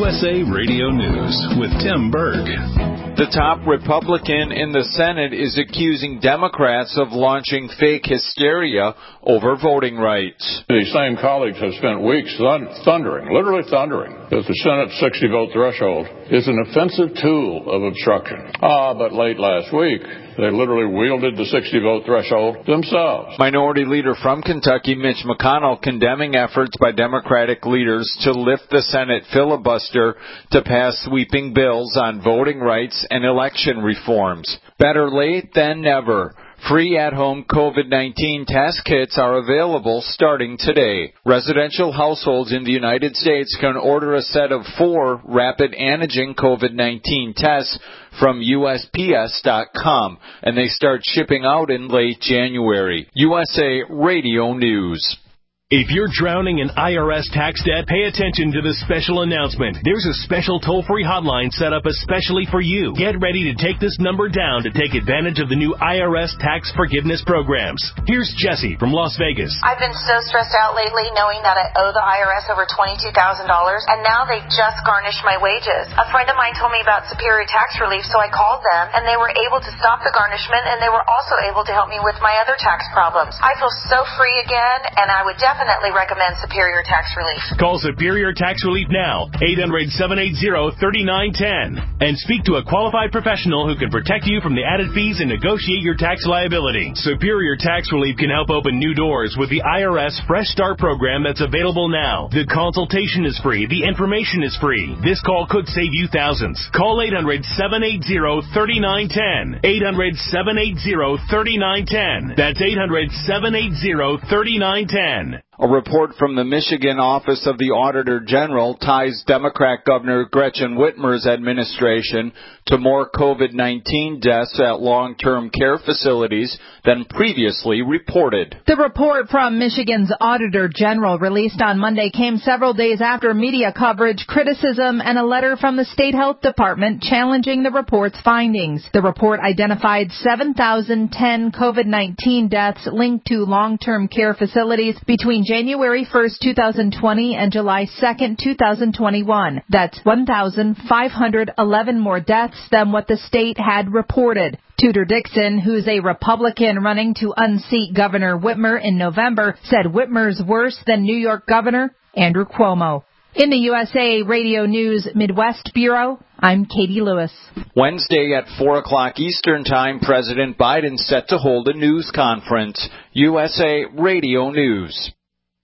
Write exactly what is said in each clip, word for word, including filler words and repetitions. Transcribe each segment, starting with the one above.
U S A Radio News with Tim Berg. The top Republican in the Senate is accusing Democrats of launching fake hysteria over voting rights. These same colleagues have spent weeks thundering, literally thundering, that the Senate's sixty-vote threshold is an offensive tool of obstruction. Ah, but late last week, they literally wielded the sixty-vote threshold themselves. Minority Leader from Kentucky, Mitch McConnell, condemning efforts by Democratic leaders to lift the Senate filibuster to pass sweeping bills on voting rights and election reforms. Better late than never. Free at-home COVID nineteen test kits are available starting today. Residential households in the United States can order a set of four rapid antigen COVID nineteen tests from U S P S dot com, and they start shipping out in late January. U S A Radio News. If you're drowning in I R S tax debt, pay attention to this special announcement. There's a special toll-free hotline set up especially for you. Get ready to take this number down to take advantage of the new I R S tax forgiveness programs. Here's Jessie from Las Vegas. I've been so stressed out lately knowing that I owe the I R S over twenty-two thousand dollars, and now they just garnished my wages. A friend of mine told me about Superior Tax Relief, so I called them, and they were able to stop the garnishment, and they were also able to help me with my other tax problems. I feel so free again, and I would definitely Definitely recommend Superior Tax Relief. Call Superior Tax Relief now, eight hundred, seven eight zero, three nine one zero, and speak to a qualified professional who can protect you from the added fees and negotiate your tax liability. Superior Tax Relief can help open new doors with the I R S Fresh Start program that's available now. The consultation is free. The information is free. This call could save you thousands. Call eight hundred, seven eight zero, three nine one zero. eight hundred, seven eight zero, three nine one zero. That's eight hundred, seven eight zero, three nine one zero. A report from the Michigan Office of the Auditor General ties Democrat Governor Gretchen Whitmer's administration to more COVID nineteen deaths at long-term care facilities than previously reported. The report from Michigan's Auditor General released on Monday came several days after media coverage, criticism, and a letter from the State Health Department challenging the report's findings. The report identified seven thousand ten COVID nineteen deaths linked to long-term care facilities between January first, two thousand twenty and July second, two thousand twenty-one. That's one thousand five hundred eleven more deaths than what the state had reported. Tudor Dixon, who's a Republican running to unseat Governor Whitmer in November, said Whitmer's worse than New York Governor Andrew Cuomo. In the U S A Radio News Midwest Bureau, I'm Katie Lewis. Wednesday at four o'clock Eastern Time, President Biden set to hold a news conference. U S A Radio News.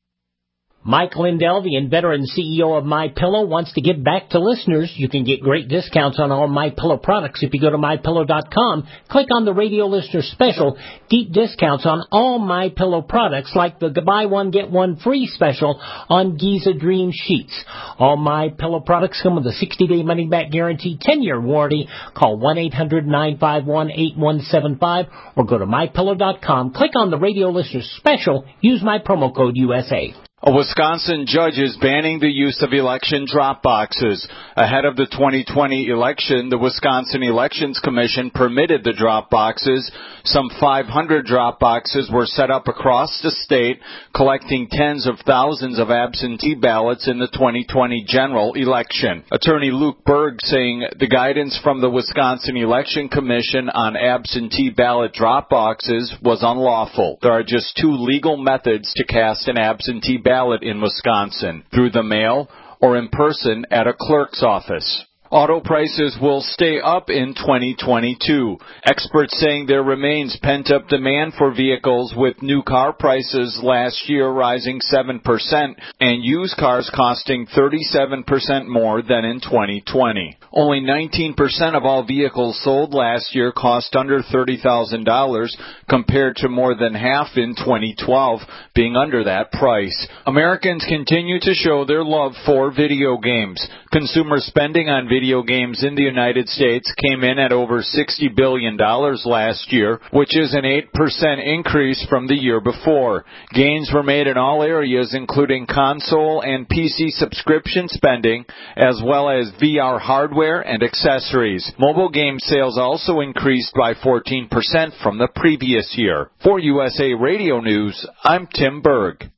Mike Lindell, the inveterate C E O of MyPillow, wants to give back to listeners. You can get great discounts on all MyPillow products if you go to my pillow dot com. Click on the radio listener special. Deep discounts on all MyPillow products, like the buy one, get one free special on Giza Dream Sheets. All MyPillow products come with a sixty-day money-back guarantee, ten-year warranty. Call one eight hundred, nine five one, eight one seven five or go to my pillow dot com. Click on the radio listener special. Use my promo code U S A. A Wisconsin judge is banning the use of election drop boxes. Ahead of the twenty twenty election, the Wisconsin Elections Commission permitted the drop boxes. Some five hundred drop boxes were set up across the state, collecting tens of thousands of absentee ballots in the twenty twenty general election. Attorney Luke Berg saying the guidance from the Wisconsin Election Commission on absentee ballot drop boxes was unlawful. There are just two legal methods to cast an absentee ballot. ballot in Wisconsin, through the mail or in person at a clerk's office. Auto prices will stay up in twenty twenty-two. Experts saying there remains pent-up demand for vehicles, with new car prices last year rising seven percent and used cars costing thirty-seven percent more than in twenty twenty. Only nineteen percent of all vehicles sold last year cost under thirty thousand dollars, compared to more than half in twenty twelve being under that price. Americans continue to show their love for video games. Consumer spending on video games in the United States came in at over sixty billion dollars last year, which is an eight percent increase from the year before. Gains were made in all areas, including console and P C subscription spending, as well as V R hardware and accessories. Mobile game sales also increased by fourteen percent from the previous year. For U S A Radio News, I'm Tim Berg.